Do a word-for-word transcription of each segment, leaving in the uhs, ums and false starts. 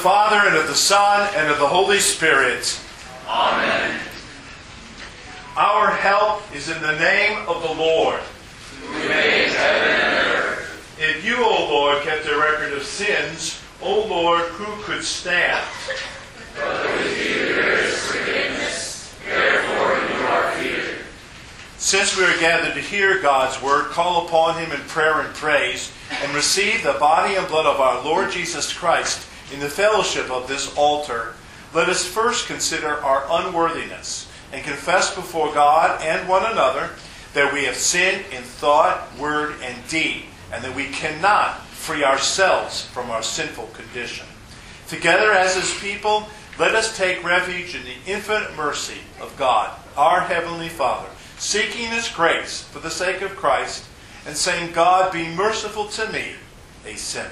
Father, and of the Son, and of the Holy Spirit. Amen. Our help is in the name of the Lord, who made heaven and earth. If you, O Lord, kept a record of sins, O Lord, who could stand? But with you there is forgiveness, therefore you are feared. Since we are gathered to hear God's word, call upon him in prayer and praise, and receive the body and blood of our Lord Jesus Christ in the fellowship of this altar, let us first consider our unworthiness and confess before God and one another that we have sinned in thought, word, and deed, and that we cannot free ourselves from our sinful condition. Together as his people, let us take refuge in the infinite mercy of God, our Heavenly Father, seeking his grace for the sake of Christ, and saying, God, be merciful to me, a sinner.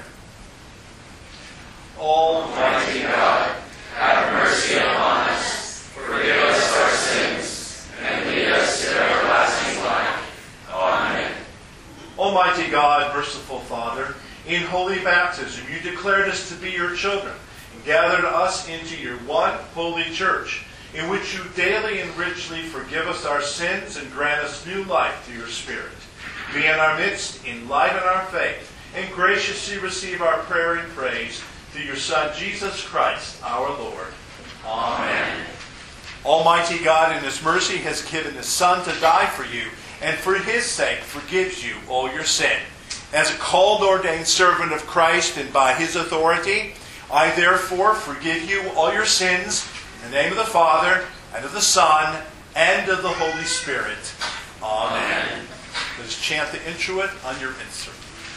Almighty God, have mercy upon us, forgive us our sins, and lead us to everlasting life. Amen. Almighty God, merciful Father, in holy baptism you declared us to be your children, and gathered us into your one holy church, in which you daily and richly forgive us our sins and grant us new life through your Spirit. Be in our midst, enliven our faith, and graciously receive our prayer and praise through your Son, Jesus Christ, our Lord. Amen. Almighty God, in his mercy, has given his Son to die for you, and for his sake forgives you all your sin. As a called and ordained servant of Christ, and by his authority, I therefore forgive you all your sins, in the name of the Father, and of the Son, and of the Holy Spirit. Amen. Amen. Let us chant the introit on your insert.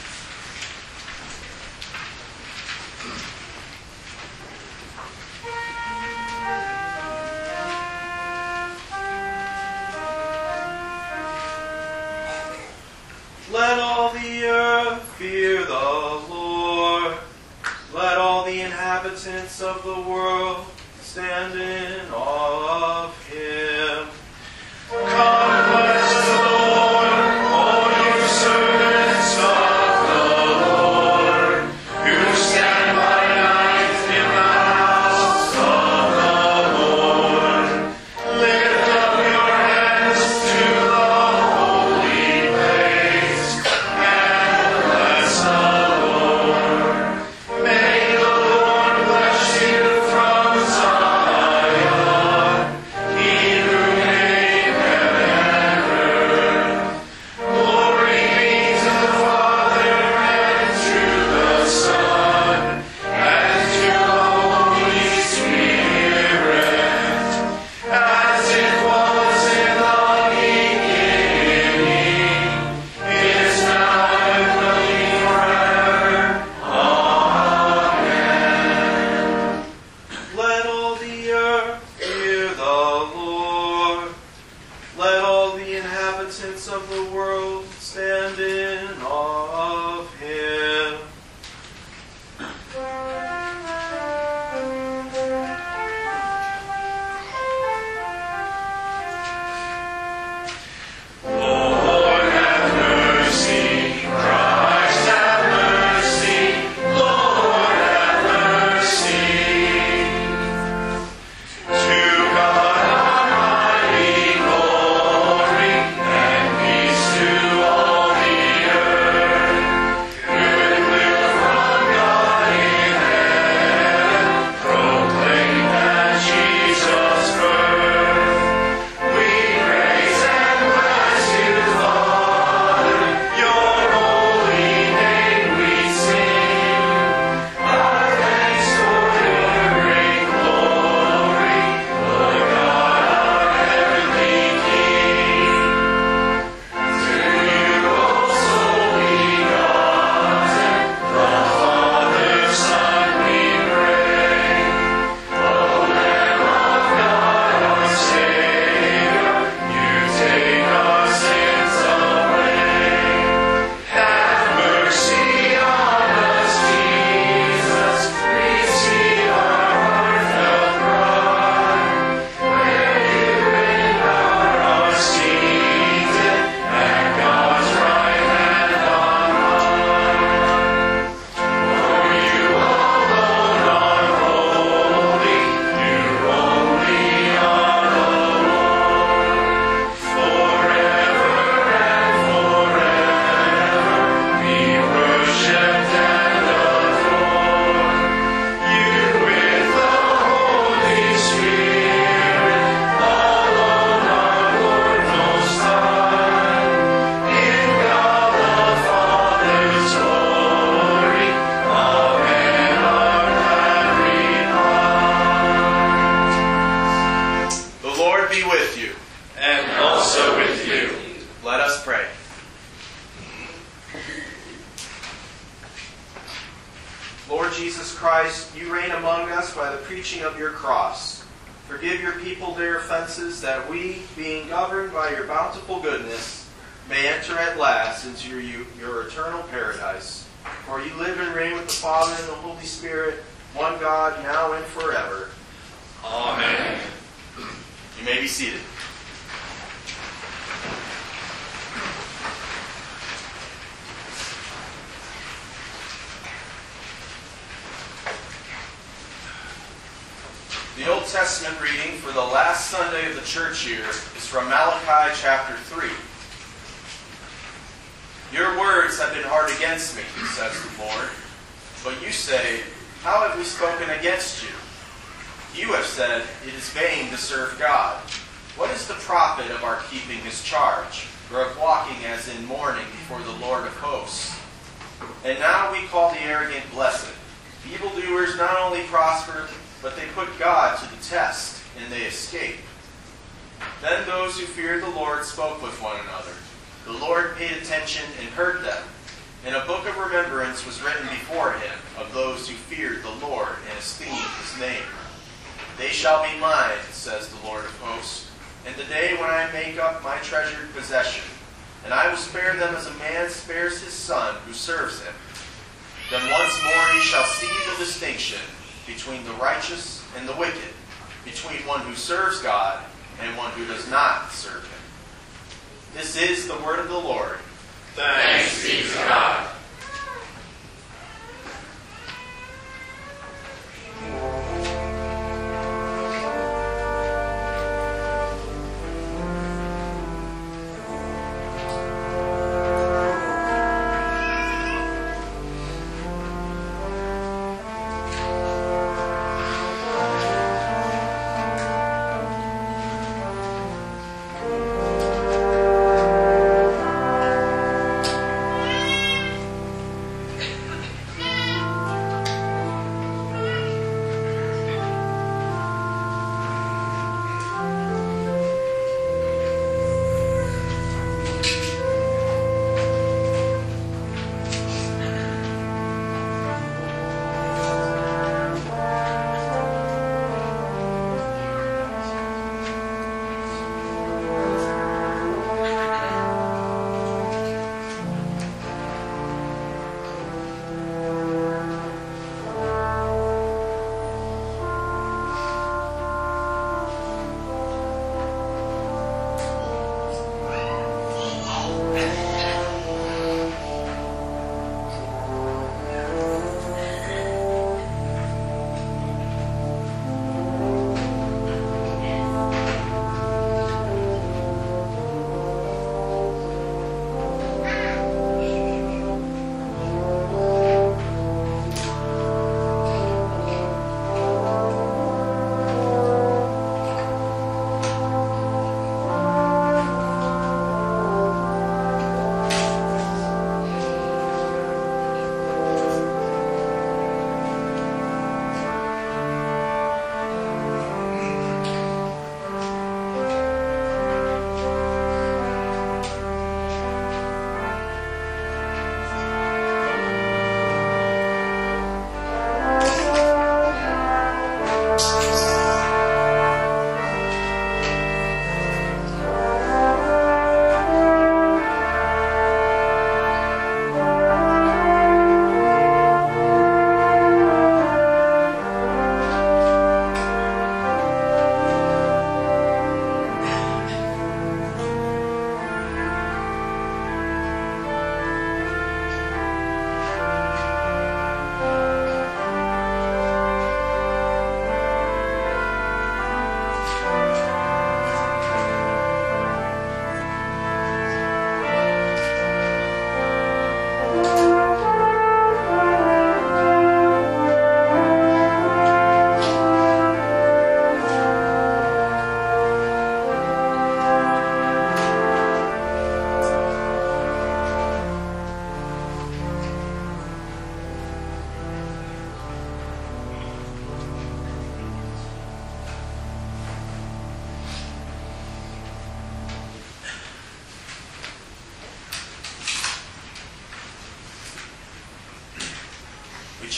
Let all the earth fear the Lord. Let all the inhabitants of the world stand in awe of him. Come, bless the Lord, all you servants of the Lord, who stand by night in the house of the Lord. Lift up your hands to the holy place, and bless the Lord. May the Lord bless you from Zion, he who made heaven and earth. Glory be to the Father, and to the Son, and to the Holy Spirit, as it was in the beginning, is now, and will be forever. Amen. Let all the earth fear the Lord. Let all the inhabitants of the world stand in awe of him. Lord, have mercy. Christ, have mercy. Lord, have mercy. To God Almighty glory, and peace to all the earth. Let us pray. Lord Jesus Christ, you reign among us by the preaching of your cross. Forgive your people their offenses, that we, being governed by your bountiful goodness, may enter at last into your, your eternal paradise. For you live and reign with the Father and the Holy Spirit, one God, now and forever. Amen. You may be seated. The Old Testament reading for the last Sunday of the church year is from Malachi chapter three. Your words have been hard against me, says the Lord. But you say, how have we spoken against you? You have said, it is vain to serve God. What is the profit of our keeping his charge, or of walking as in mourning before the Lord of hosts? And now we call the arrogant blessed. Evildoers not only prosper, but they put God to the test, and they escape. Then those who feared the Lord spoke with one another. The Lord paid attention and heard them. And a book of remembrance was written before him of those who feared the Lord and esteemed his name. They shall be mine, says the Lord of hosts, in the day when I make up my treasured possession. And I will spare them as a man spares his son who serves him. Then once more you shall see the distinction between the righteous and the wicked, between one who serves God and one who does not serve him. This is the word of the Lord. Thanks be to God.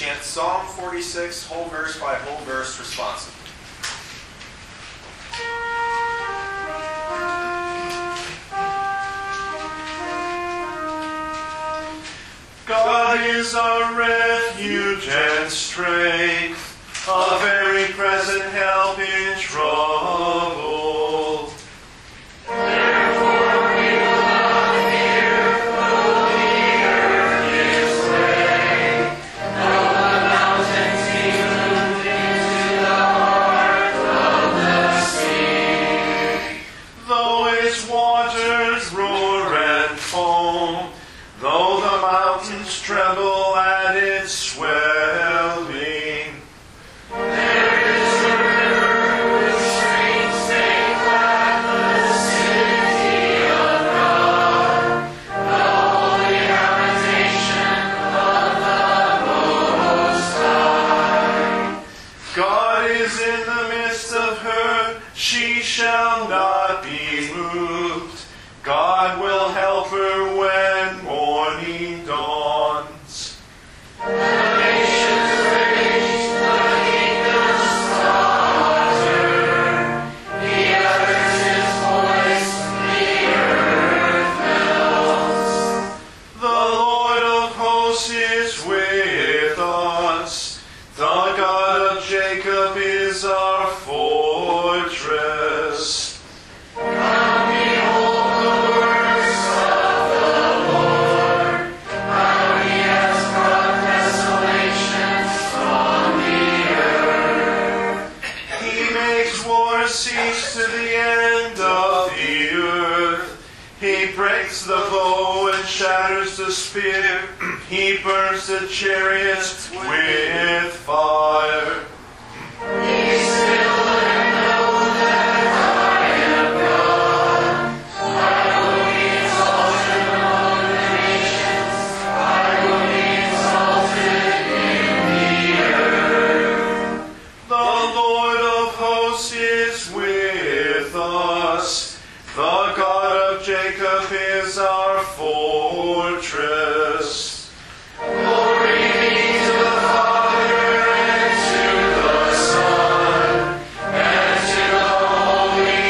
chant Psalm forty-six, whole verse by whole verse, responsively. God is our refuge and strength, a very present help in trouble. Therefore we will not fear, though the earth is great, though the mountains be moved into the heart of the sea. Though its waters roar and foam, though the mountains tremble at its swelling, There is a river whose streams make glad the city of God, the holy habitation of the Most High. God is in the midst of her, she shall not be moved. God will help her when morning dawns. The nations rage, the kingdoms totter. He utters his voice, the earth melts. The Lord of hosts is with us. The God of Jacob is our fortress. Come, behold the works of the Lord, how he has brought desolations on the earth. He makes war cease to the end of the earth. He breaks the bow and shatters the spear. He burns the chariots with fire. Be still and know that I am God. I will be exalted among the nations. I will be exalted in the earth. The Lord of hosts is with us. The God of Jacob is our fortress. Glory be to the Father and to the Son and to the Holy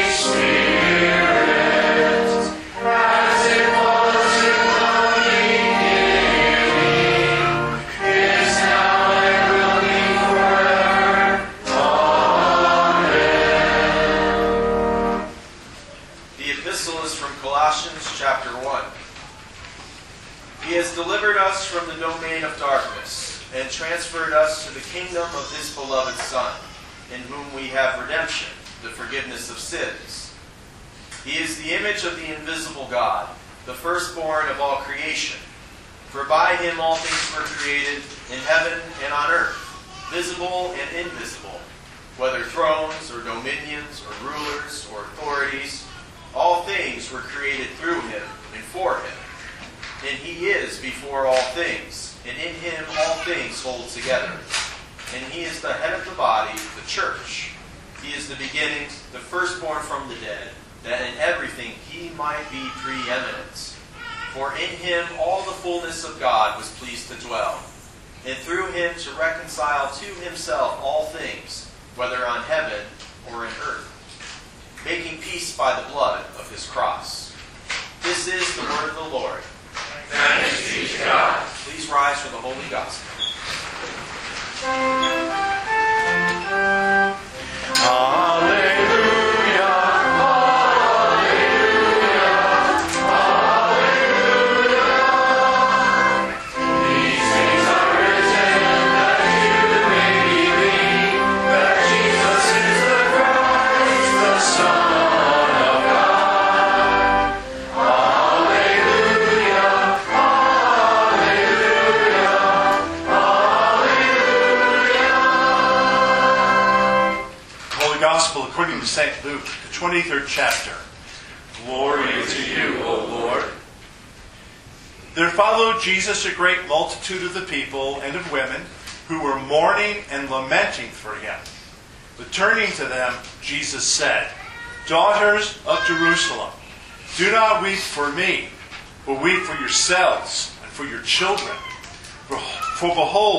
Spirit, as it was in the beginning, is now, and will be forever. Amen. The epistle is from Colossians chapter one. He has delivered us from the domain of darkness and transferred us to the kingdom of his beloved Son, in whom we have redemption, the forgiveness of sins. He is the image of the invisible God, the firstborn of all creation. For by him all things were created, in heaven and on earth, visible and invisible, whether thrones or dominions or rulers or authorities. All things were created through him and for him. And he is before all things, and in him all things hold together. And he is the head of the body, the church. He is the beginning, the firstborn from the dead, that in everything he might be preeminent. For in him all the fullness of God was pleased to dwell, and through him to reconcile to himself all things, whether on heaven or in earth, making peace by the blood of his cross. This is the word of the Lord. Thanks be to God. Please rise for the Holy Gospel. Hallelujah, These things are written that you may believe that Jesus is the Christ, the Son of God. Hallelujah, Holy Gospel according to Saint Luke, the twenty-third chapter. Glory to you, O Lord. There followed Jesus a great multitude of the people and of women who were mourning and lamenting for him. But turning to them, Jesus said, Daughters of Jerusalem, do not weep for me, but weep for yourselves and for your children. For, for behold,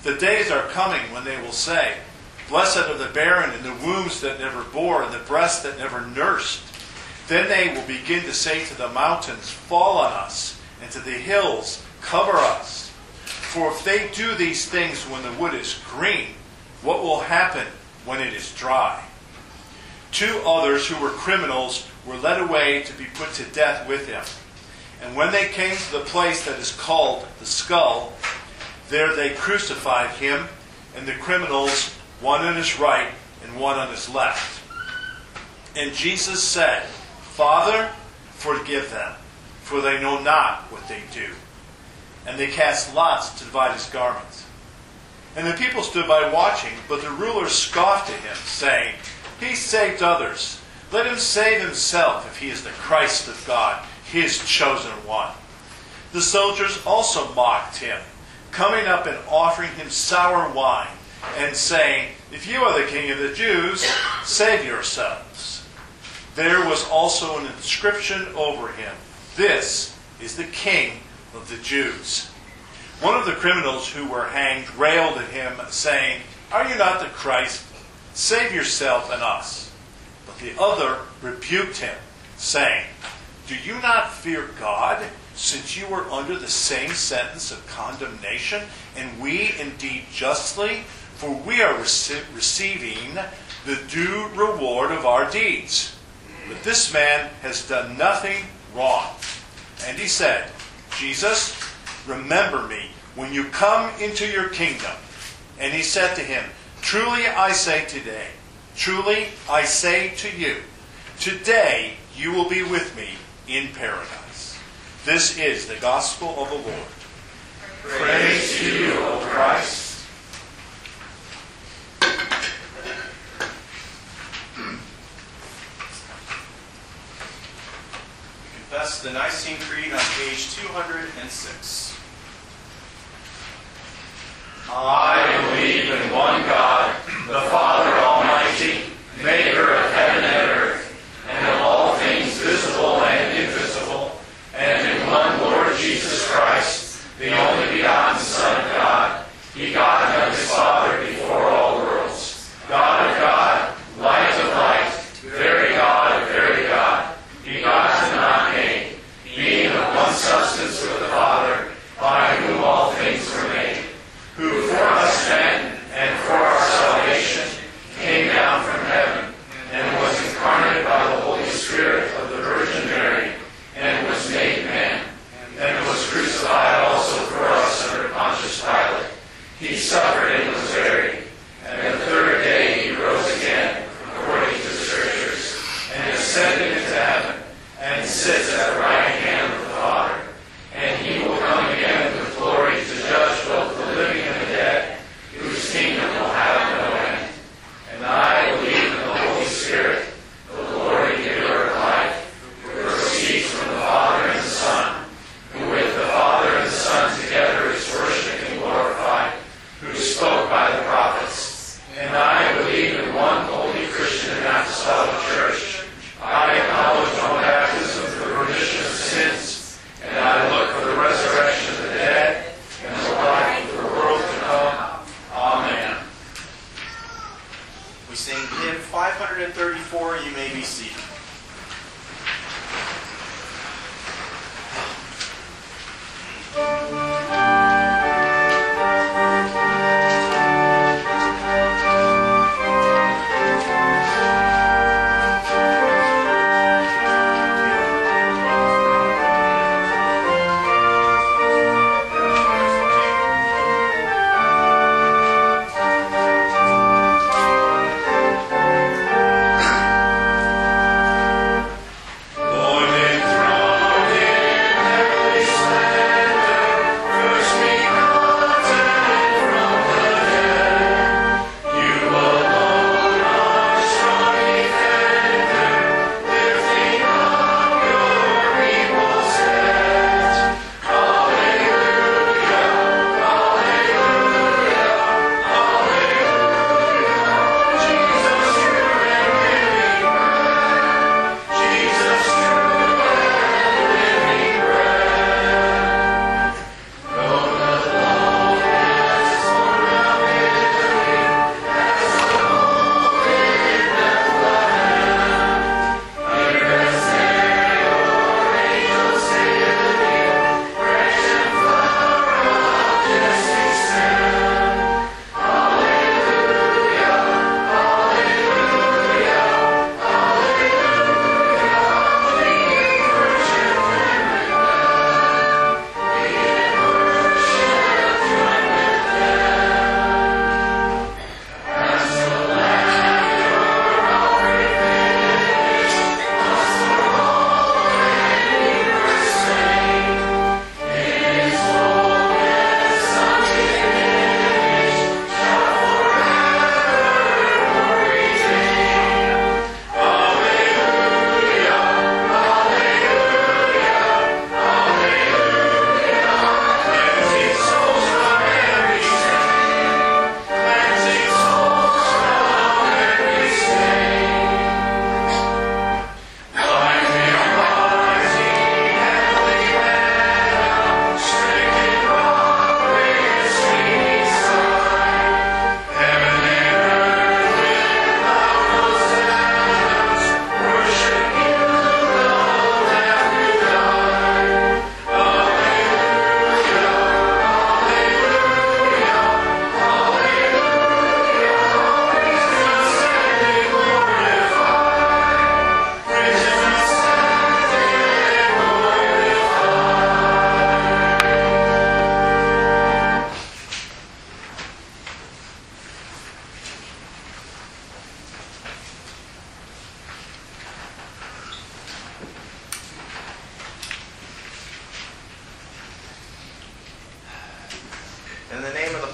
The days are coming when they will say, Blessed are the barren and the wombs that never bore and the breasts that never nursed. Then they will begin to say to the mountains, Fall on us, and to the hills, Cover us. For if they do these things when the wood is green, what will happen when it is dry? Two others who were criminals were led away to be put to death with him. And when they came to the place that is called the Skull, there they crucified him and the criminals, one on his right and one on his left. And Jesus said, Father, forgive them, for they know not what they do. And they cast lots to divide his garments. And the people stood by watching, but the rulers scoffed at him, saying, He saved others. Let him save himself if he is the Christ of God, his chosen one. The soldiers also mocked him, coming up and offering him sour wine, and saying, If you are the king of the Jews, save yourselves. There was also an inscription over him, This is the King of the Jews. One of the criminals who were hanged railed at him, saying, Are you not the Christ? Save yourself and us. But the other rebuked him, saying, Do you not fear God, since you were under the same sentence of condemnation, and we indeed justly? For we are rece- receiving the due reward of our deeds. But this man has done nothing wrong. And he said, Jesus, remember me when you come into your kingdom. And he said to him, Truly I say today, truly I say to you, today you will be with me in paradise. This is the gospel of the Lord. Praise to you, O Christ. Confess the Nicene Creed on page two hundred six. I believe in one God, the Father Almighty, maker of heaven and earth, and of all things visible and invisible, and in one Lord Jesus Christ, the only begotten Son of God, begotten of his Father before all worlds, God of God, light of light, very God of very God, begotten, not made, being of one substance with the Father, by whom all things were made, who for us men and for our salvation came down from heaven and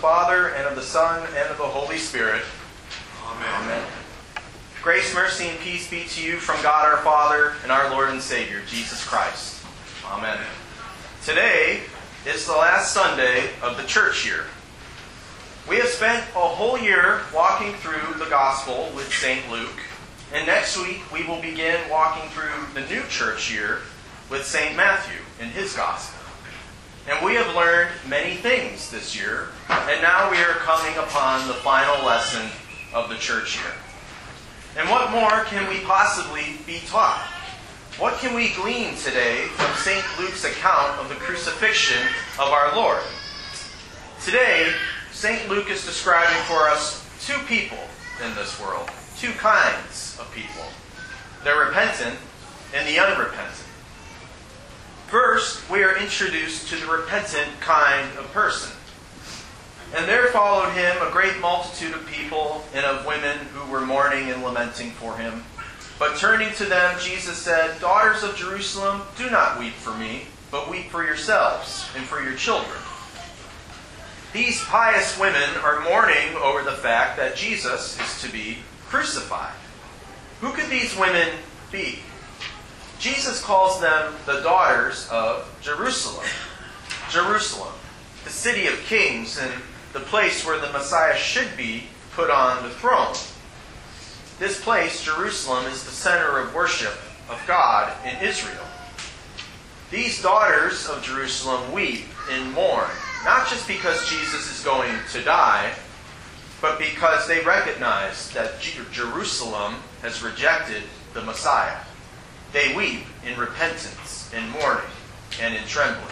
Father, and of the Son, and of the Holy Spirit. Amen. Amen. Grace, mercy, and peace be to you from God our Father and our Lord and Savior, Jesus Christ. Amen. Today is the last Sunday of the church year. We have spent a whole year walking through the Gospel with Saint Luke, and next week we will begin walking through the new church year with Saint Matthew in his Gospel. And we have learned many things this year, and now we are coming upon the final lesson of the church year. And what more can we possibly be taught? What can we glean today from Saint Luke's account of the crucifixion of our Lord? Today, Saint Luke is describing for us two people in this world, two kinds of people, the repentant and the unrepentant. First, we are introduced to the repentant kind of person. And there followed him a great multitude of people and of women who were mourning and lamenting for him. But turning to them, Jesus said, "Daughters of Jerusalem, do not weep for me, but weep for yourselves and for your children." These pious women are mourning over the fact that Jesus is to be crucified. Who could these women be? Jesus calls them the daughters of Jerusalem. Jerusalem, the city of kings and the place where the Messiah should be put on the throne. This place, Jerusalem, is the center of worship of God in Israel. These daughters of Jerusalem weep and mourn, not just because Jesus is going to die, but because they recognize that Jerusalem has rejected the Messiah. They weep in repentance, in mourning, and in trembling.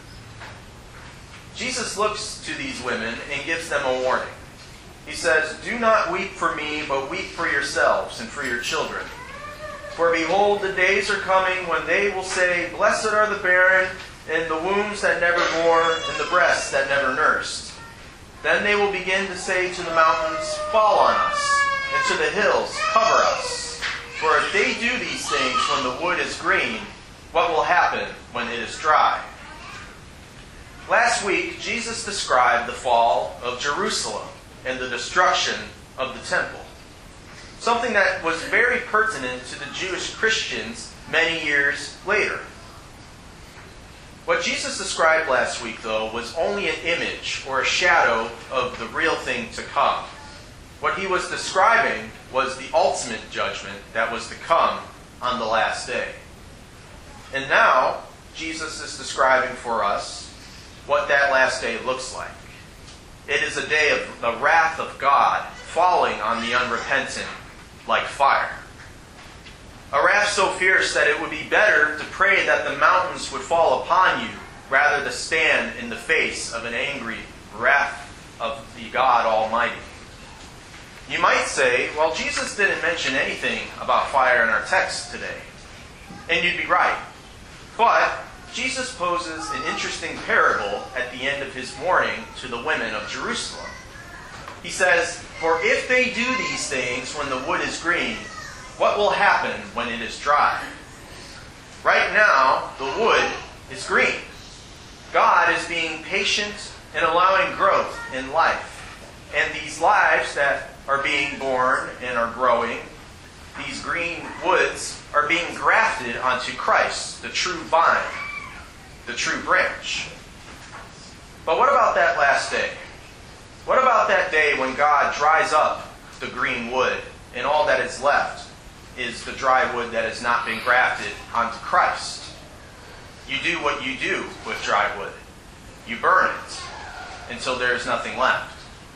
Jesus looks to these women and gives them a warning. He says, "Do not weep for me, but weep for yourselves and for your children. For behold, the days are coming when they will say, 'Blessed are the barren, and the wombs that never bore, and the breasts that never nursed.' Then they will begin to say to the mountains, 'Fall on us,' and to the hills, 'Cover us.' For if they do these things when the wood is green, what will happen when it is dry?" Last week, Jesus described the fall of Jerusalem and the destruction of the temple. Something that was very pertinent to the Jewish Christians many years later. What Jesus described last week, though, was only an image or a shadow of the real thing to come. What he was describing was the ultimate judgment that was to come on the last day. And now, Jesus is describing for us what that last day looks like. It is a day of the wrath of God falling on the unrepentant like fire. A wrath so fierce that it would be better to pray that the mountains would fall upon you rather than stand in the face of an angry wrath of the God Almighty. You might say, well, Jesus didn't mention anything about fire in our text today. And you'd be right. But Jesus poses an interesting parable at the end of his warning to the women of Jerusalem. He says, "For if they do these things when the wood is green, what will happen when it is dry?" Right now, the wood is green. God is being patient and allowing growth in life. And these lives that are being born and are growing, these green woods are being grafted onto Christ, the true vine, the true branch. But what about that last day? What about that day when God dries up the green wood and all that is left is the dry wood that has not been grafted onto Christ? You do what you do with dry wood. You burn it until there is nothing left.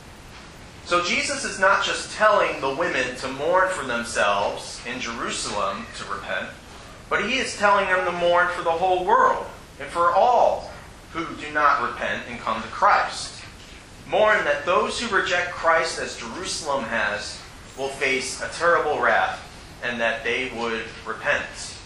So Jesus is not just telling the women to mourn for themselves in Jerusalem to repent, but he is telling them to mourn for the whole world and for all who do not repent and come to Christ. Mourn that those who reject Christ as Jerusalem has will face a terrible wrath and that they would repent.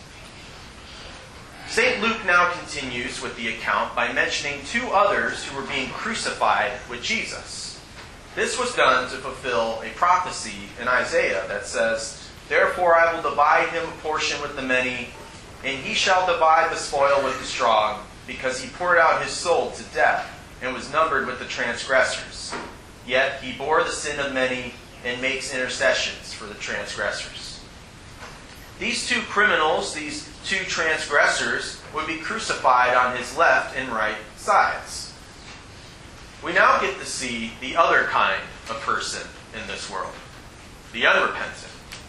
Saint Luke now continues with the account by mentioning two others who were being crucified with Jesus. This was done to fulfill a prophecy in Isaiah that says, "Therefore I will divide him a portion with the many, and he shall divide the spoil with the strong, because he poured out his soul to death and was numbered with the transgressors. yet he bore the sin of many and makes intercessions for the transgressors. These two criminals, these two transgressors, would be crucified on his left and right sides. We now get to see the other kind of person in this world, the unrepentant.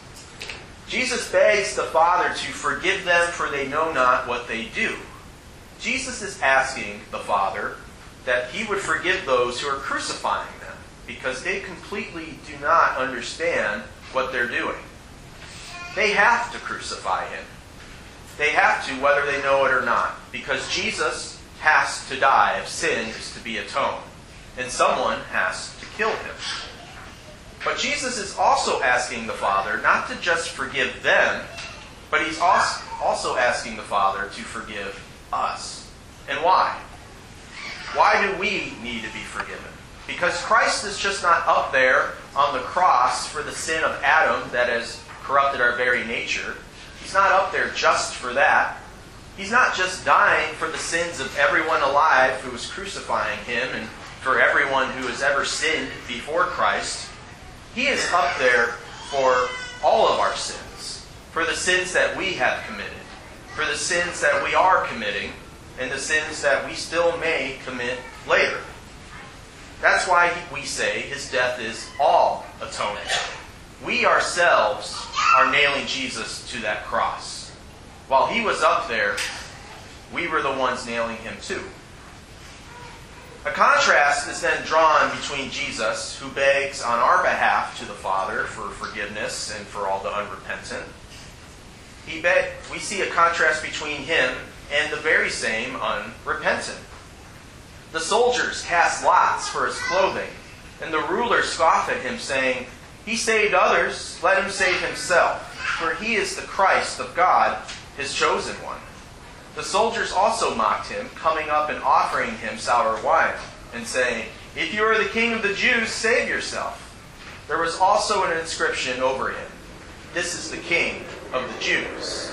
Jesus begs the Father to forgive them, for they know not what they do. Jesus is asking the Father that he would forgive those who are crucifying them, because they completely do not understand what they're doing. They have to crucify him. They have to, whether they know it or not, because Jesus has to die if sin is to be atoned, and someone has to kill him. But Jesus is also asking the Father not to just forgive them, but he's also asking the Father to forgive us. And why? Why do we need to be forgiven? Because Christ is just not up there on the cross for the sin of Adam that has corrupted our very nature. He's not up there just for that. He's not just dying for the sins of everyone alive who was crucifying him and for everyone who has ever sinned before Christ. He is up there for all of our sins, for the sins that we have committed, for the sins that we are committing, and the sins that we still may commit later. That's why we say his death is all atonement. We ourselves are nailing Jesus to that cross. While he was up there, we were the ones nailing him too. A contrast is then drawn between Jesus, who begs on our behalf to the Father for forgiveness and for all the unrepentant. He beg, we see a contrast between him and the very same unrepentant. The soldiers cast lots for his clothing, and the rulers scoff at him, saying, "He saved others, let him save himself, for he is the Christ of God, his chosen one." The soldiers also mocked him, coming up and offering him sour wine, and saying, "If you are the king of the Jews, save yourself." There was also an inscription over him, "This is the King of the Jews."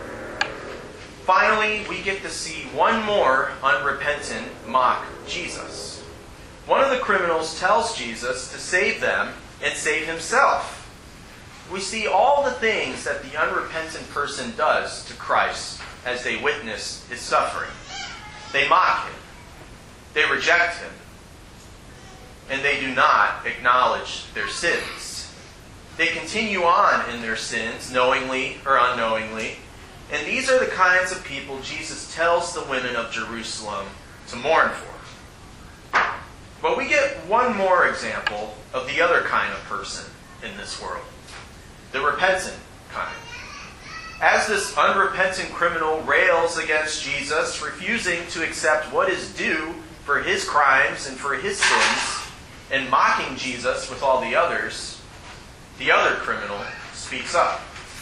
Finally, we get to see one more unrepentant mock Jesus. One of the criminals tells Jesus to save them and save himself. We see all the things that the unrepentant person does to Christ as they witness his suffering. They mock him. They reject him. And they do not acknowledge their sins. They continue on in their sins, knowingly or unknowingly. And these are the kinds of people Jesus tells the women of Jerusalem to mourn for. But we get one more example of the other kind of person in this world. The repentant kind. As this unrepentant criminal rails against Jesus, refusing to accept what is due for his crimes and for his sins, and mocking Jesus with all the others, the other criminal speaks up.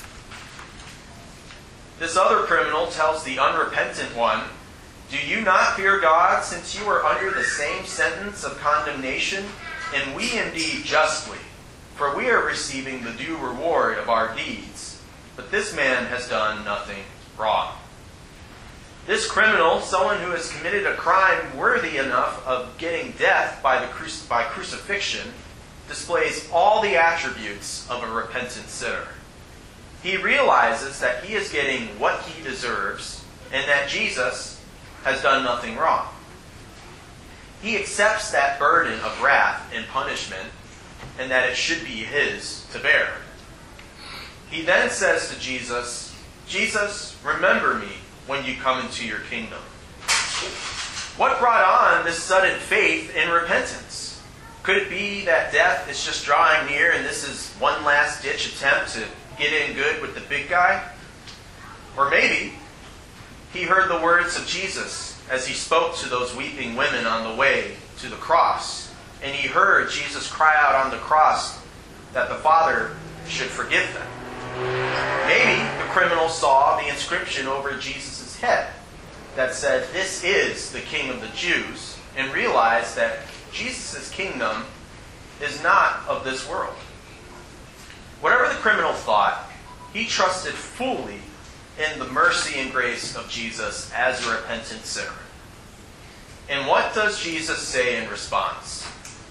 This other criminal tells the unrepentant one, "Do you not fear God, since you are under the same sentence of condemnation? And we indeed justly, for we are receiving the due reward of our deeds. But this man has done nothing wrong." This criminal, someone who has committed a crime worthy enough of getting death by, the cruci- by crucifixion, displays all the attributes of a repentant sinner. He realizes that he is getting what he deserves and that Jesus has done nothing wrong. He accepts that burden of wrath and punishment and that it should be his to bear. He then says to Jesus, "Jesus, remember me when you come into your kingdom." What brought on this sudden faith and repentance? Could it be that death is just drawing near and this is one last ditch attempt to get in good with the big guy? Or maybe he heard the words of Jesus as he spoke to those weeping women on the way to the cross, and he heard Jesus cry out on the cross that the Father should forgive them. Maybe the criminal saw the inscription over Jesus' head that said, "This is the King of the Jews," and realized that Jesus' kingdom is not of this world. Whatever the criminal thought, he trusted fully in the mercy and grace of Jesus as a repentant sinner. And what does Jesus say in response?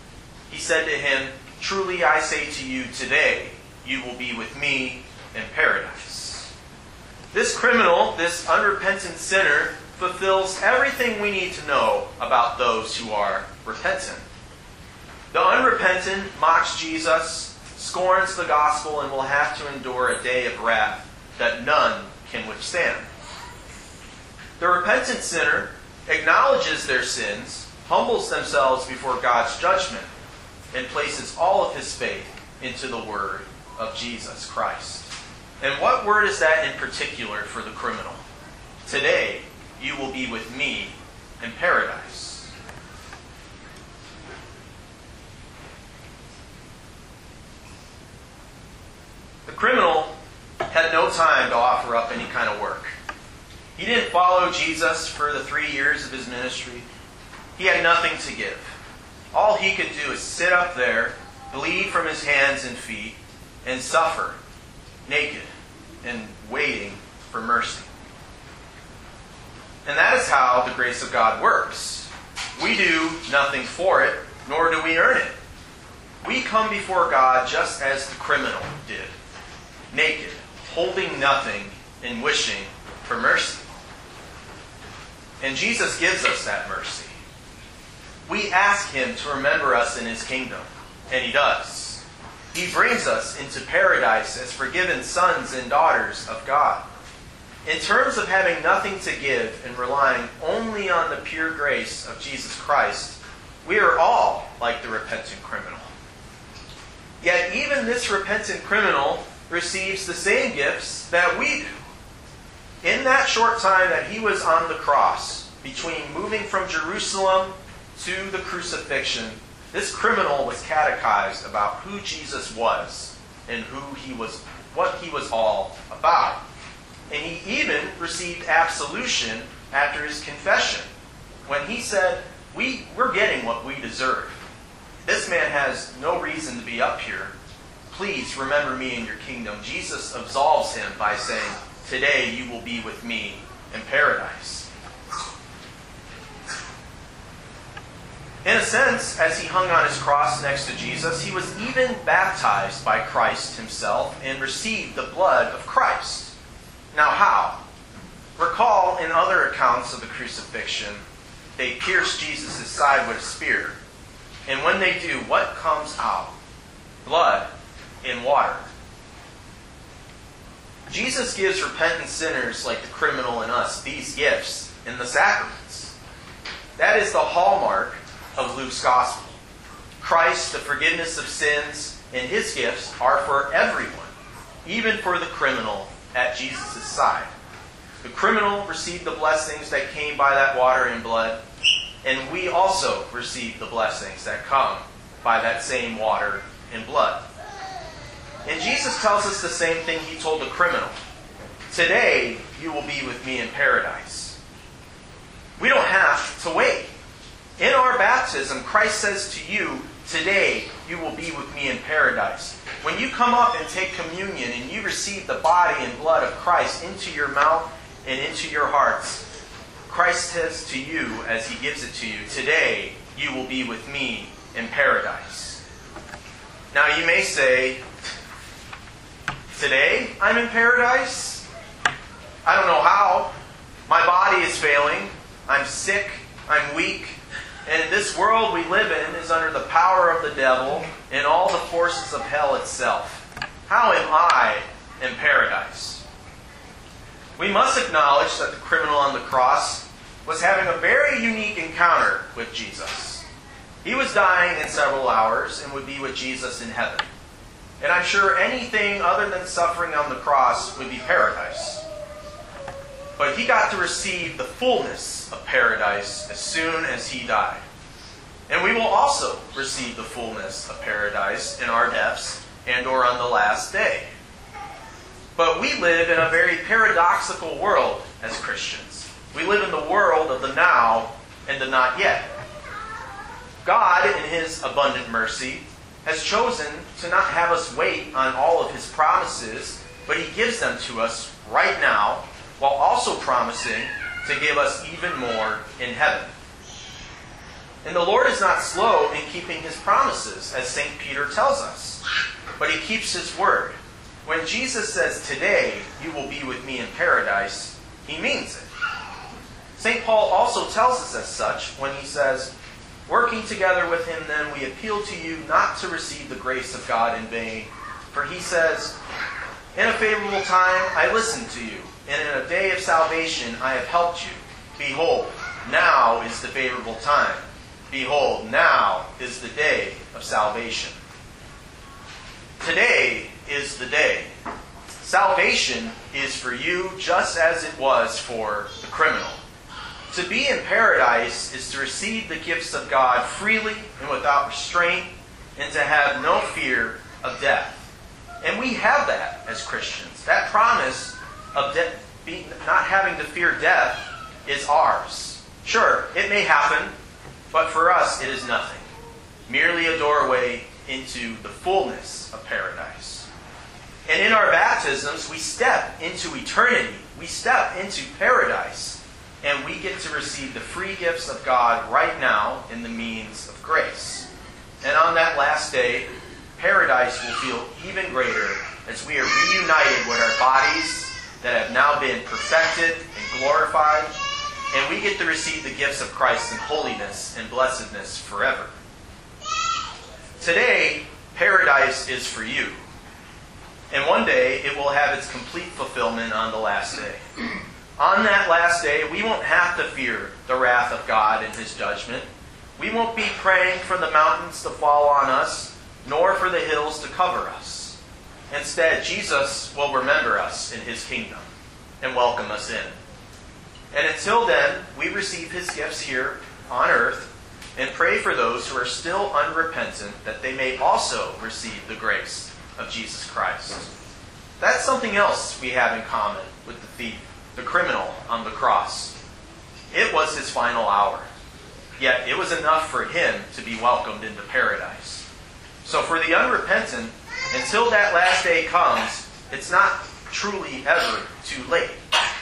He said to him, "Truly I say to you, today you will be with me in paradise." This criminal, this unrepentant sinner, fulfills everything we need to know about those who are repentant. The unrepentant mocks Jesus, scorns the gospel, and will have to endure a day of wrath that none can withstand. The repentant sinner acknowledges their sins, humbles themselves before God's judgment, and places all of his faith into the word of Jesus Christ. And what word is that in particular for the criminal? Today you will be with me in paradise. The criminal had no time to offer up any kind of work. He didn't follow Jesus for the three years of his ministry. He had nothing to give. All he could do is sit up there, bleed from his hands and feet, and suffer, naked, and waiting for mercy. And that is how the grace of God works. We do nothing for it, nor do we earn it. We come before God just as the criminal did, naked, holding nothing, and wishing for mercy. And Jesus gives us that mercy. We ask him to remember us in his kingdom, and he does. He brings us into paradise as forgiven sons and daughters of God. In terms of having nothing to give and relying only on the pure grace of Jesus Christ, we are all like the repentant criminal. Yet even this repentant criminal receives the same gifts that we do. In that short time that he was on the cross, between moving from Jerusalem to the crucifixion, this criminal was catechized about who Jesus was and who he was, what he was all about. And he even received absolution after his confession, when he said, we, we're getting what we deserve. This man has no reason to be up here. Please remember me in your kingdom. Jesus absolves him by saying, today you will be with me in paradise. In a sense, as he hung on his cross next to Jesus, he was even baptized by Christ himself and received the blood of Christ. Now how? Recall in other accounts of the crucifixion, they pierced Jesus' side with a spear. And when they do, what comes out? Blood and water. Jesus gives repentant sinners like the criminal and us these gifts in the sacraments. That is the hallmark of Luke's gospel. Christ, the forgiveness of sins, and his gifts are for everyone, even for the criminal at Jesus' side. The criminal received the blessings that came by that water and blood, and we also receive the blessings that come by that same water and blood. And Jesus tells us the same thing he told the criminal. Today you will be with me in paradise. We don't have to wait. In our baptism, Christ says to you, today you will be with me in paradise. When you come up and take communion and you receive the body and blood of Christ into your mouth and into your hearts, Christ says to you as he gives it to you, today you will be with me in paradise. Now you may say, today I'm in paradise? I don't know how. My body is failing. I'm sick. I'm weak. And this world we live in is under the power of the devil and all the forces of hell itself. How am I in paradise? We must acknowledge that the criminal on the cross was having a very unique encounter with Jesus. He was dying in several hours and would be with Jesus in heaven. And I'm sure anything other than suffering on the cross would be paradise. But he got to receive the fullness of paradise as soon as he died. And we will also receive the fullness of paradise in our deaths and or on the last day. But we live in a very paradoxical world as Christians. We live in the world of the now and the not yet. God, in his abundant mercy, has chosen to not have us wait on all of his promises, but he gives them to us right now, while also promising to give us even more in heaven. And the Lord is not slow in keeping his promises, as Saint Peter tells us, but he keeps his word. When Jesus says, "Today you will be with me in paradise," he means it. Saint Paul also tells us as such when he says, "Working together with him then we appeal to you not to receive the grace of God in vain." For he says, "In a favorable time I listened to you, and in a day of salvation I have helped you. Behold, now is the favorable time. Behold, now is the day of salvation." Today is the day. Salvation is for you just as it was for the criminal. To be in paradise is to receive the gifts of God freely and without restraint, and to have no fear of death. And we have that as Christians. That promise of de- be, not having to fear death is ours. Sure, it may happen, but for us it is nothing. Merely a doorway into the fullness of paradise. And in our baptisms, we step into eternity. We step into paradise. And we get to receive the free gifts of God right now in the means of grace. And on that last day, paradise will feel even greater as we are reunited with our bodies that have now been perfected and glorified. And we get to receive the gifts of Christ in holiness and blessedness forever. Today, paradise is for you. And one day, it will have its complete fulfillment on the last day. On that last day, we won't have to fear the wrath of God and his judgment. We won't be praying for the mountains to fall on us, nor for the hills to cover us. Instead, Jesus will remember us in his kingdom and welcome us in. And until then, we receive his gifts here on earth and pray for those who are still unrepentant that they may also receive the grace of Jesus Christ. That's something else we have in common with the thief, the criminal on the cross. It was his final hour, yet it was enough for him to be welcomed into paradise. So for the unrepentant, until that last day comes, it's not truly ever too late.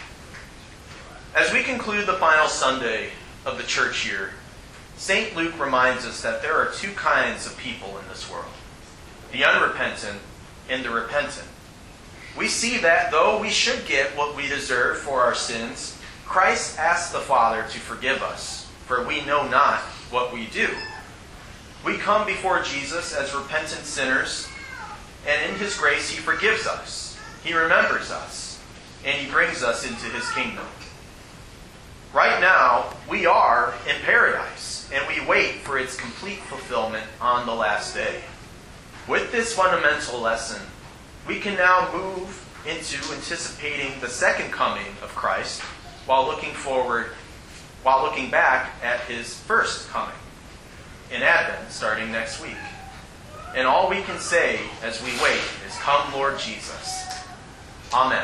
As we conclude the final Sunday of the church year, Saint Luke reminds us that there are two kinds of people in this world: the unrepentant and the repentant. We see that though we should get what we deserve for our sins, Christ asks the Father to forgive us, for we know not what we do. We come before Jesus as repentant sinners, and in his grace he forgives us, he remembers us, and he brings us into his kingdom. Right now, we are in paradise, and we wait for its complete fulfillment on the last day. With this fundamental lesson, we can now move into anticipating the second coming of Christ while looking forward, while looking back at his first coming in Advent starting next week. And all we can say as we wait is, "Come, Lord Jesus." Amen.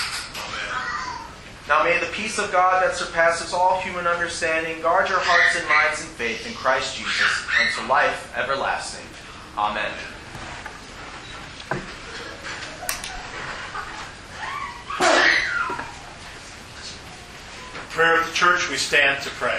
Now may the peace of God that surpasses all human understanding guard your hearts and minds in faith in Christ Jesus unto life everlasting. Amen. Prayer of the church, we stand to pray.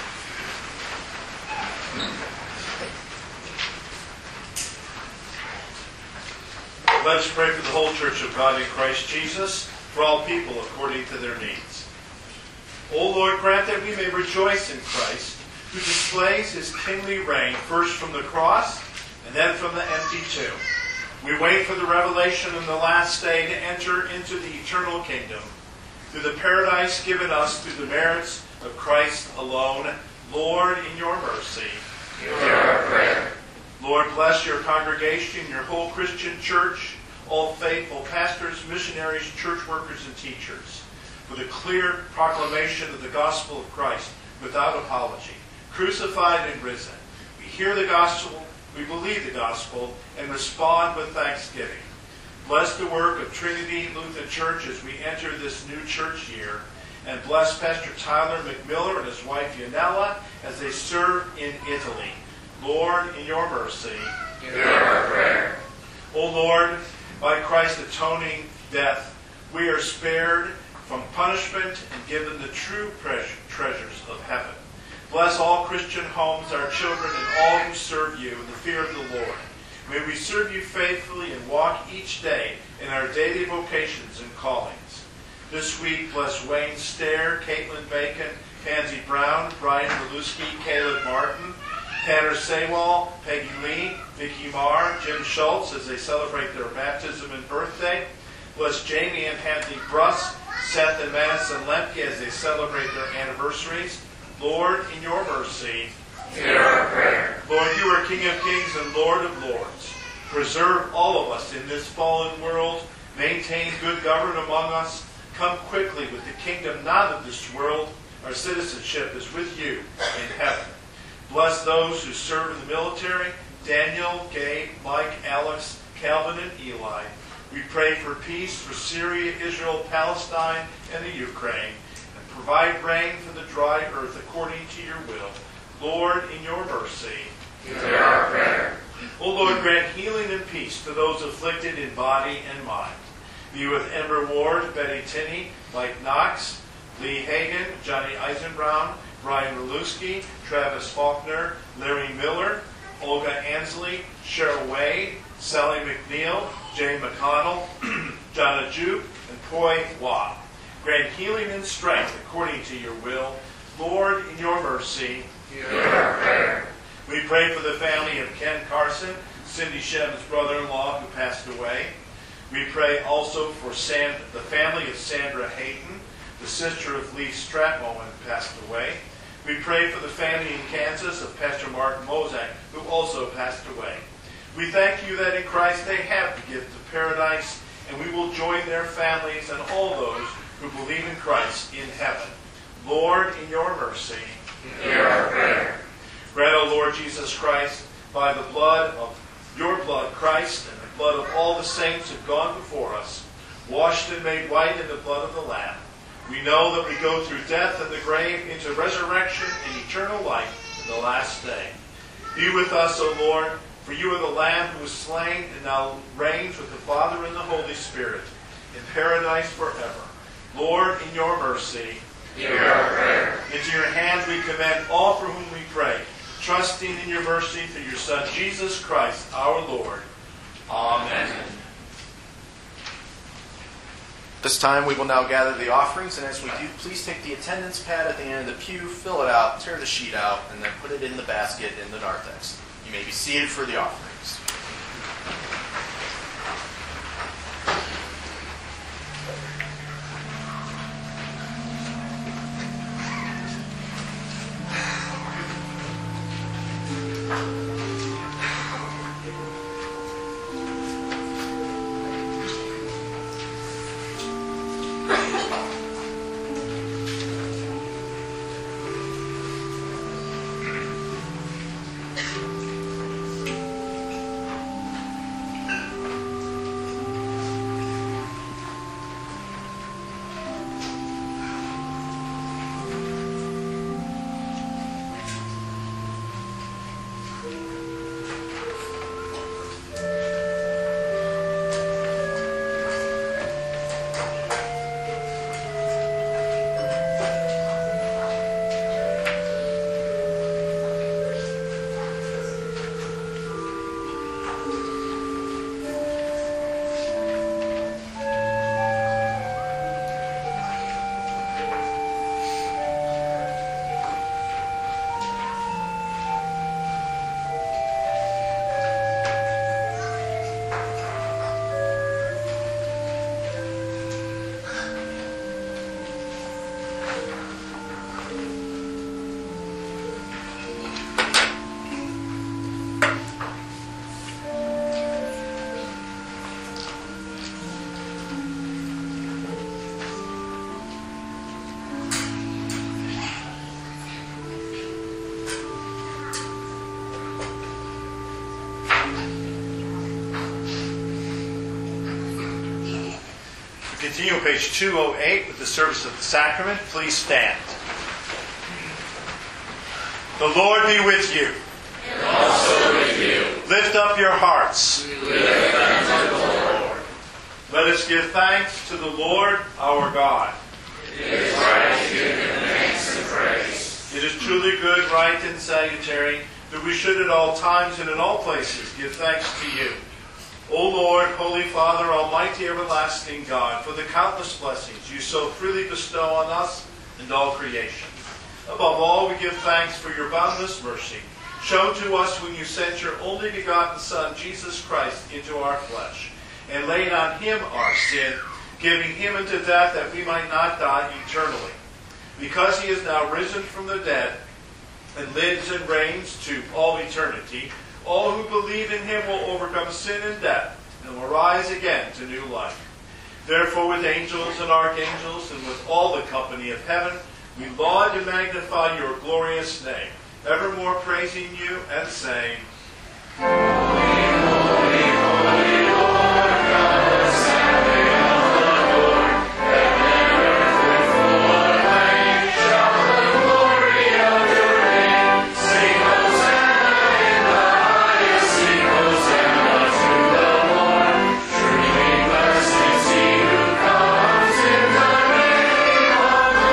Let us pray for the whole church of God in Christ Jesus, for all people according to their needs. O Lord, grant that we may rejoice in Christ, who displays his kingly reign first from the cross and then from the empty tomb. We wait for the revelation in the last day to enter into the eternal kingdom, through the paradise given us through the merits of Christ alone. Lord, in your mercy, hear our prayer. Lord, bless your congregation, your whole Christian church, all faithful pastors, missionaries, church workers, and teachers, for the clear proclamation of the gospel of Christ without apology, crucified and risen. We hear the gospel, we believe the gospel, and respond with thanksgiving. Bless the work of Trinity Lutheran Church as we enter this new church year, and bless Pastor Tyler McMiller and his wife Yanela as they serve in Italy. Lord, in your mercy, hear our prayer. O Lord, by Christ's atoning death, we are spared from punishment and given the true treasures of heaven. Bless Bless all Christian homes, our children, and all who serve you in the fear of the Lord. May we serve you faithfully and walk each day in our daily vocations and callings. This week, bless Wayne Stair, Caitlin Bacon, Pansy Brown, Brian Berluski, Caleb Martin, Tanner Sewall, Peggy Lee, Vicky Marr, Jim Schultz as they celebrate their baptism and birthday. Bless Jamie and Anthony Bruss, Seth and Madison Lemke as they celebrate their anniversaries. Lord, in your mercy, hear our prayer. Lord, you are King of kings and Lord of lords. Preserve all of us in this fallen world. Maintain good government among us. Come quickly with the kingdom not of this world. Our citizenship is with you in heaven. Bless those who serve in the military, Daniel, Gabe, Mike, Alex, Calvin, and Eli. We pray for peace for Syria, Israel, Palestine, and the Ukraine. And provide rain for the dry earth according to your will. Lord, in your mercy, hear our prayer. O Lord, grant healing and peace to those afflicted in body and mind. Be with Ember Ward, Betty Tinney, Mike Knox, Lee Hagan, Johnny Eisenbrown, Brian Berluski, Travis Faulkner, Larry Miller, Olga Ansley, Cheryl Wade, Sally McNeil, Jane McConnell, Jonna Jupe, and Poi Wah. Grant healing and strength according to your will. Lord, in your mercy, hear our prayer. We pray for the family of Ken Carson, Cindy Shem's brother-in-law who passed away. We pray also for Sand, the family of Sandra Hayden, the sister of Lee Stratmo who passed away. We pray for the family in Kansas of Pastor Mark Mozak, who also passed away. We thank you that in Christ they have the gift of paradise, and we will join their families and all those who believe in Christ in heaven. Lord, in your mercy, hear our prayer. Grant, O Lord Jesus Christ, by the blood of your blood, Christ, and the blood of all the saints who have gone before us, washed and made white in the blood of the Lamb, we know that we go through death and the grave into resurrection and eternal life in the last day. Be with us, O Lord, for you are the Lamb who was slain and now reigns with the Father and the Holy Spirit in paradise forever. Lord, in your mercy, hear our prayer. into your hands we commend all for whom we pray, trusting in your mercy through your Son, Jesus Christ, our Lord. Amen. This time we will now gather the offerings, and as we do, please take the attendance pad at the end of the pew, fill it out, tear the sheet out, and then put it in the basket in the narthex. You may be seated for the offerings. Continue on page two oh eight with the service of the sacrament. Please stand. The Lord be with you. And also with you. Lift up your hearts. We lift them to the Lord. Let us give thanks to the Lord our God. It is right to give him thanks and praise. It is truly good, right, and salutary that we should at all times and in all places give thanks to you, O Lord, Holy Father, Almighty, everlasting God, for the countless blessings you so freely bestow on us and all creation. Above all, we give thanks for your boundless mercy, shown to us when you sent your only begotten Son, Jesus Christ, into our flesh, and laid on him our sin, giving him into death that we might not die eternally. Because he is now risen from the dead and lives and reigns to all eternity, all who believe in him will overcome sin and death and will rise again to new life. Therefore, with angels and archangels and with all the company of heaven, we laud and magnify your glorious name, evermore praising you and saying, Holy, holy, holy, Lord God of Sabaoth, the Lord, heaven and earth are full of light. Shout the glory of your name. Sing Hosanna in the highest. Sing Hosanna to the Lord. Truly blessed is he who comes in the name of the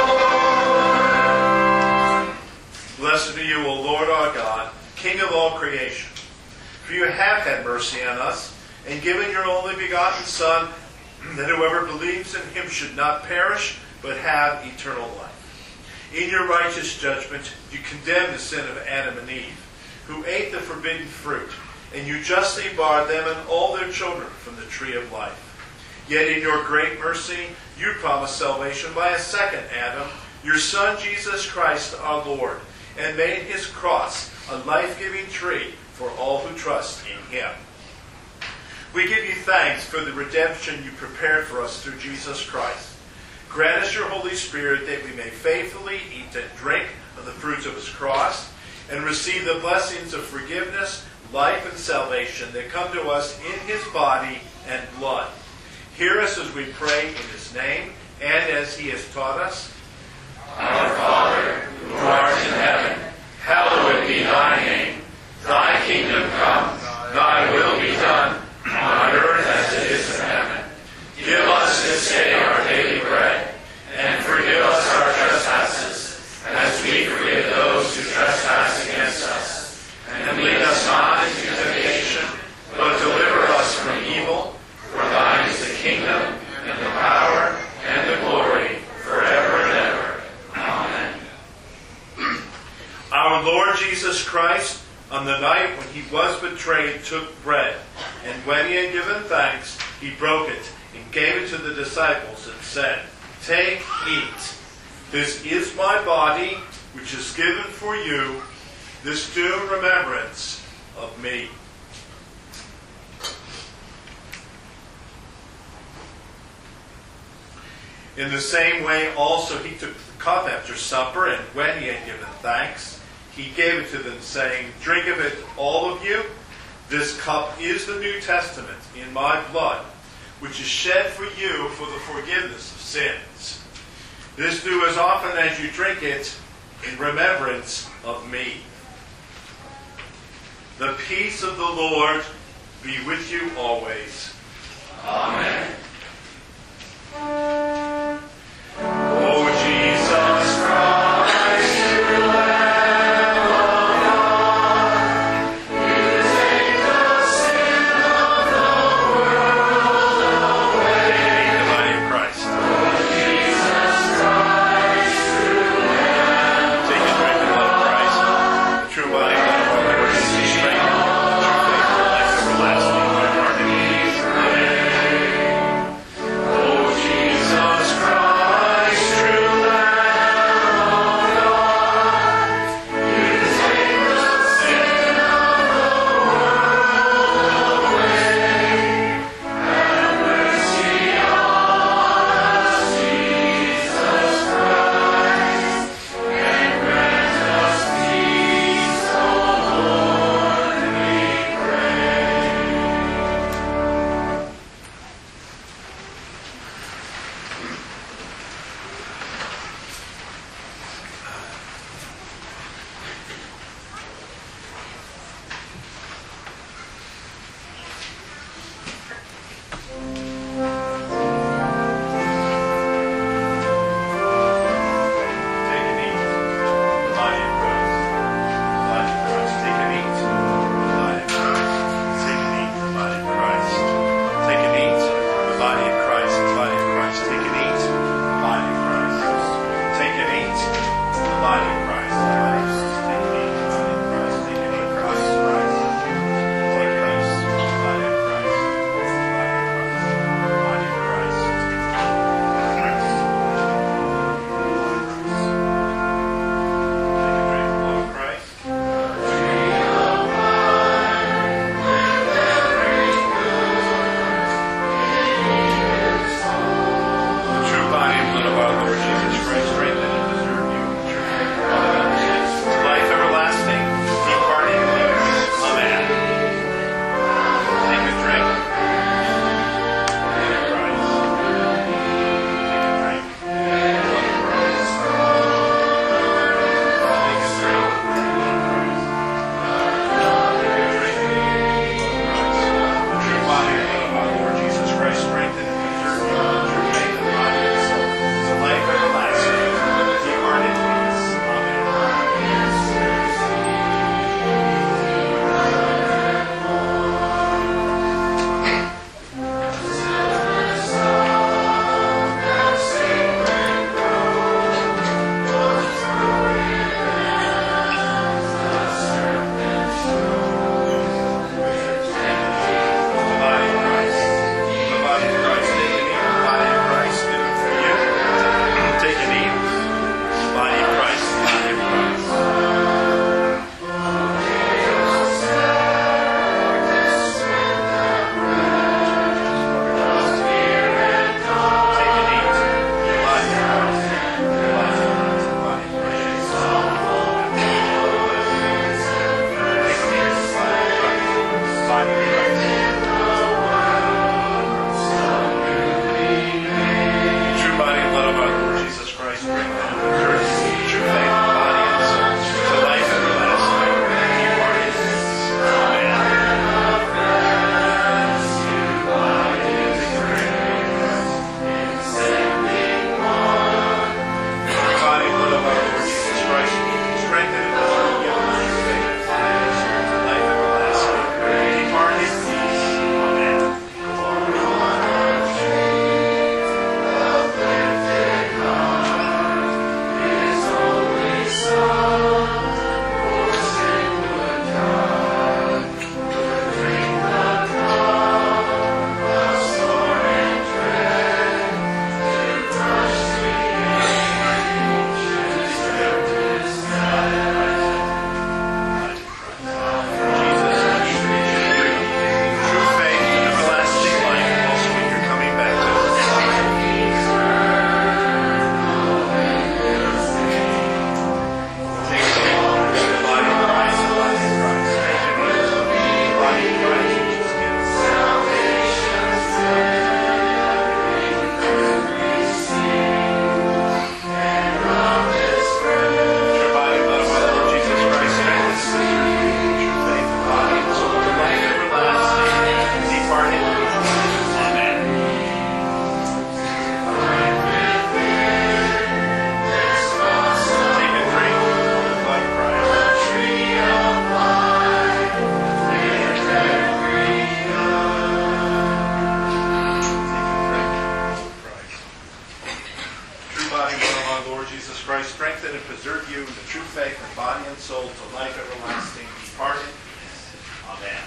Lord. Blessed be you, O Lord our God, King of all creation. For you have had mercy on us, and given your only begotten Son, that whoever believes in him should not perish, but have eternal life. In your righteous judgment, you condemn the sin of Adam and Eve, who ate the forbidden fruit, and you justly barred them and all their children from the tree of life. Yet in your great mercy, you promised salvation by a second Adam, your Son Jesus Christ our Lord, and made his cross a life-giving tree for all who trust in him. We give you thanks for the redemption you prepared for us through Jesus Christ. Grant us your Holy Spirit that we may faithfully eat and drink of the fruits of his cross and receive the blessings of forgiveness, life, and salvation that come to us in his body and blood. Hear us as we pray in his name and as he has taught us. Our Father, who art in heaven, hallowed be thy name. Thy kingdom come, thy will be done, on earth as it is in heaven. Give us this day our daily bread, and forgive us our trespasses, as we forgive those who trespass against us. And lead us not into temptation, but deliver us from evil. For thine is the kingdom, and the power, and the glory, forever and ever. Amen. Our Lord Jesus Christ, on the night when he was betrayed, took bread, and when he had given thanks, he broke it and gave it to the disciples and said, Take, eat. This is my body, which is given for you. This do in remembrance of me. In the same way also he took the cup after supper, and when he had given thanks, he gave it to them, saying, Drink of it, all of you. This cup is the New Testament in my blood, which is shed for you for the forgiveness of sins. This do as often as you drink it in remembrance of me. The peace of the Lord be with you always. Amen. O Jesus Christ, you Lamb of God, you take the sin of the world away. The body of Christ. O Jesus Christ, true Lamb. Take and drink the blood of Christ, the true body and blood of our Lord Jesus, strength, true faith, for life everlasting, by pardon. O Jesus faith and body and soul to life everlasting, departed. Amen.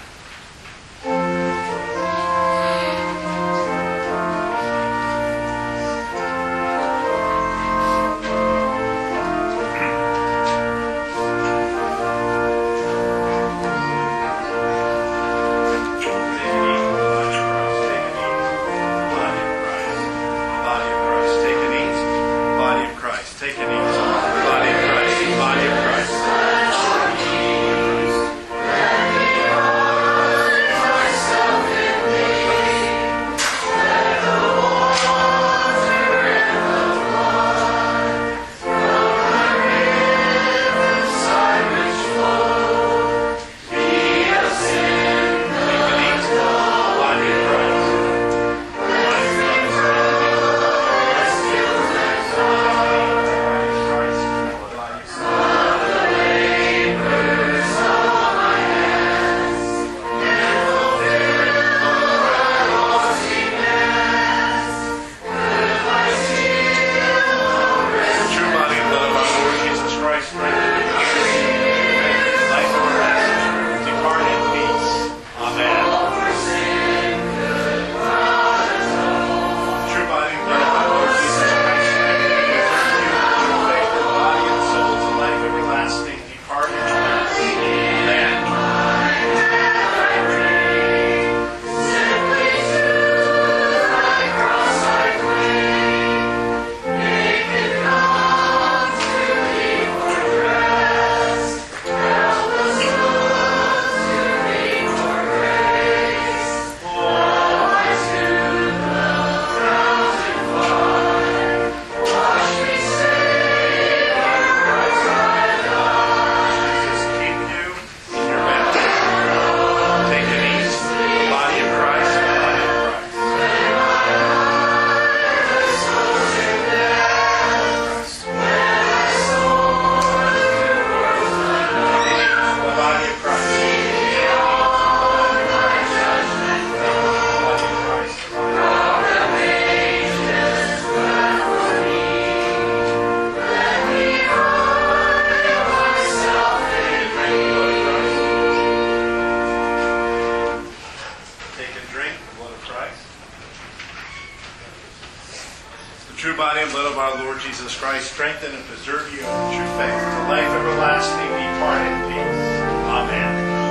Strengthen and preserve you in the true faith to life everlasting. Depart in peace. Amen.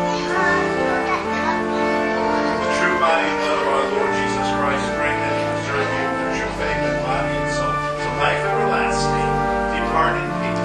The true body and blood of our Lord Jesus Christ strengthen and preserve you in the true faith and body and soul to life everlasting. Depart in peace.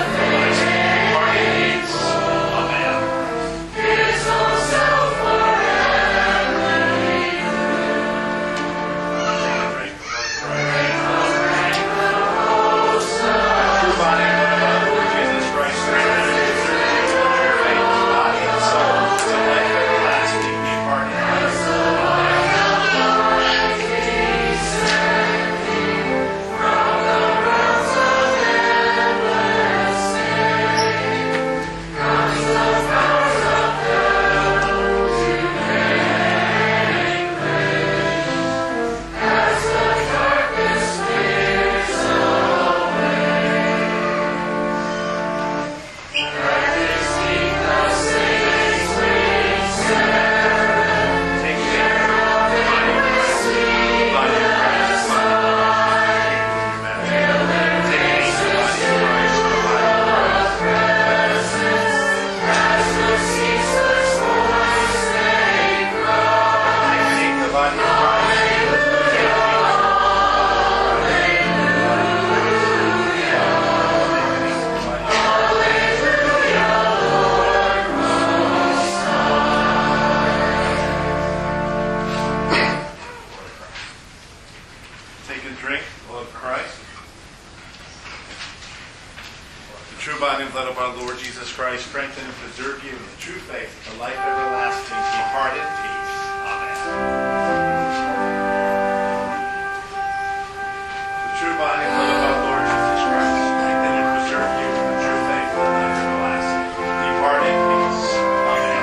Forever. Christ strengthen and preserve you in the true faith, the life everlasting. Depart in peace. Amen. The true body and blood of our Lord Jesus Christ strengthen and preserve you in the true faith, the life everlasting. Depart in peace. Amen.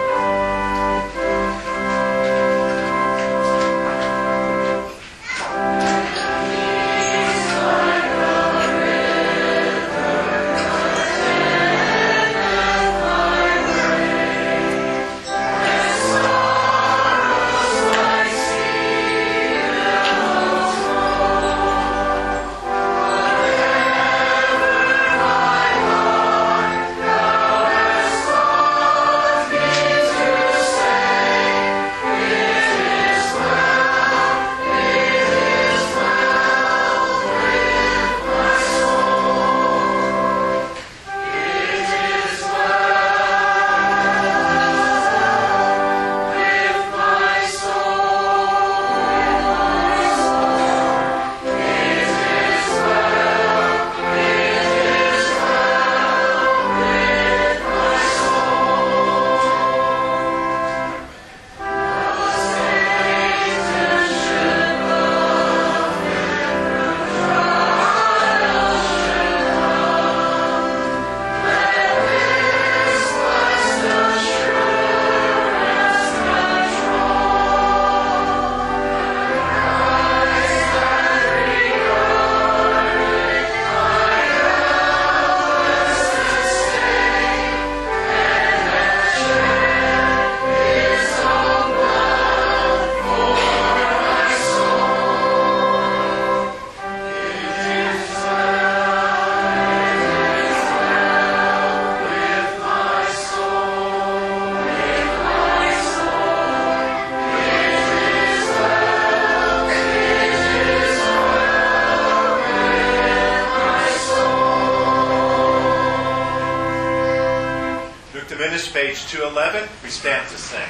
Page two eleven, we stand to sing.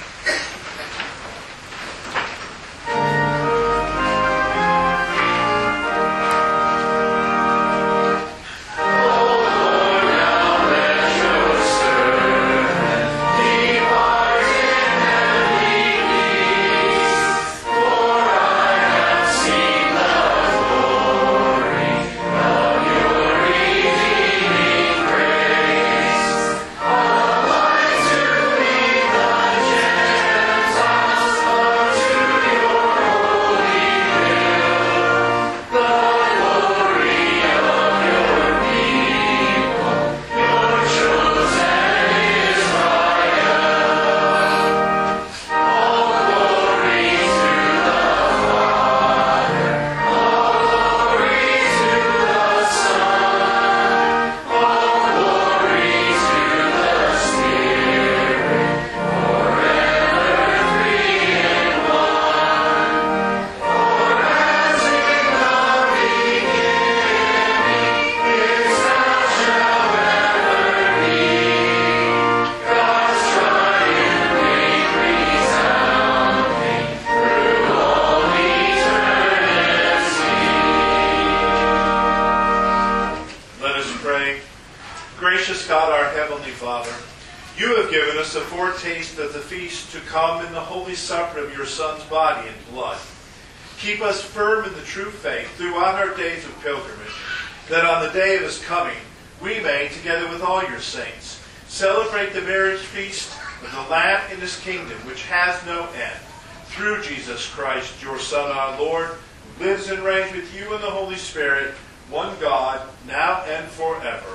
Gracious God, our Heavenly Father, you have given us a foretaste of the feast to come in the holy supper of your Son's body and blood. Keep us firm in the true faith throughout our days of pilgrimage, that on the day of his coming we may, together with all your saints, celebrate the marriage feast of the Lamb in his kingdom, which has no end. Through Jesus Christ, your Son, our Lord, who lives and reigns with you in the Holy Spirit, one God, now and forever.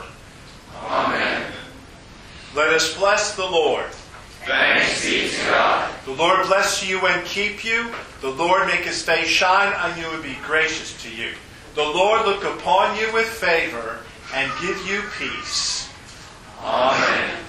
Amen. Let us bless the Lord. Thanks be to God. The Lord bless you and keep you. The Lord make his face shine on you and be gracious to you. The Lord look upon you with favor and give you peace. Amen.